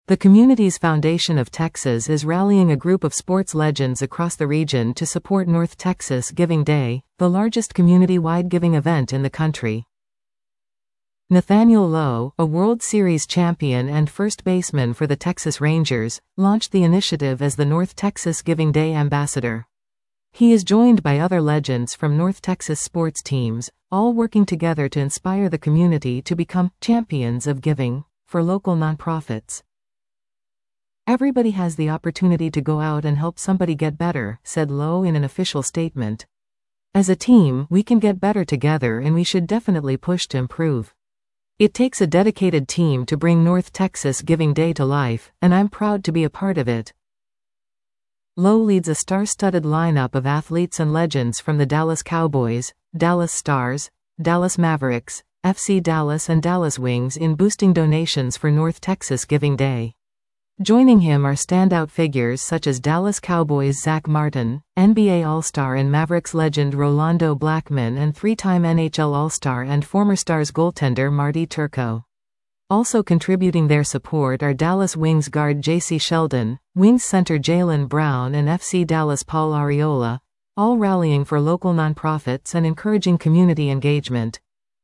The Communities Foundation of Texas is rallying a group of sports legends across the region to support North Texas Giving Day, the largest community-wide giving event in the country. Nathaniel Lowe, a World Series champion and first baseman for the Texas Rangers, launched the initiative as the North Texas Giving Day ambassador. He is joined by other legends from North Texas sports teams, all working together to inspire the community to become champions of giving for local nonprofits. "Everybody has the opportunity to go out and help somebody get better," said Lowe in an official statement. "As a team, we can get better together and we should definitely push to improve. It takes a dedicated team to bring North Texas Giving Day to life, and I'm proud to be a part of it." Lowe leads a star-studded lineup of athletes and legends from the Dallas Cowboys, Dallas Stars, Dallas Mavericks, FC Dallas and Dallas Wings in boosting donations for North Texas Giving Day. Joining him are standout figures such as Dallas Cowboys' Zach Martin, NBA All-Star and Mavericks legend Rolando Blackman and three-time NHL All-Star and former Stars goaltender Marty Turco. Also contributing their support are Dallas Wings guard J.C. Sheldon, Wings center Jaylen Brown and FC Dallas Paul Arriola, all rallying for local nonprofits and encouraging community engagement.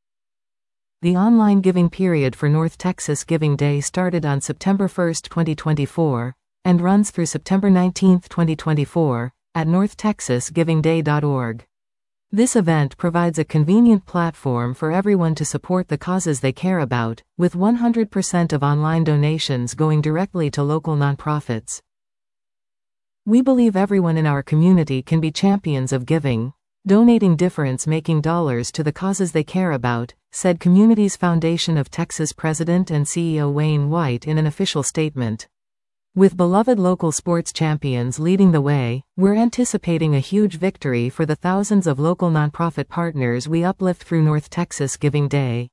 The online giving period for North Texas Giving Day started on September 1, 2024, and runs through September 19, 2024, at northtexasgivingday.org. This event provides a convenient platform for everyone to support the causes they care about, with 100% of online donations going directly to local nonprofits. "We believe everyone in our community can be champions of giving, donating difference-making dollars to the causes they care about," said Communities Foundation of Texas President and CEO Wayne White in an official statement. "With beloved local sports champions leading the way, we're anticipating a huge victory for the thousands of local nonprofit partners we uplift through North Texas Giving Day."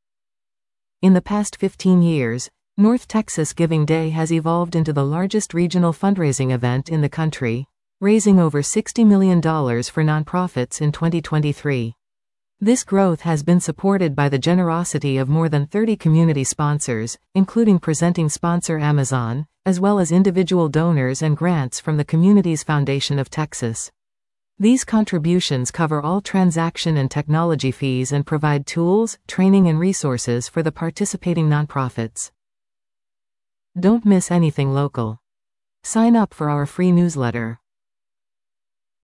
In the past 15 years, North Texas Giving Day has evolved into the largest regional fundraising event in the country, raising over $60 million for nonprofits in 2023. This growth has been supported by the generosity of more than 30 community sponsors, including presenting sponsor Amazon, as well as individual donors and grants from the Communities Foundation of Texas. These contributions cover all transaction and technology fees and provide tools, training and resources for the participating nonprofits. Don't miss anything local. Sign up for our free newsletter.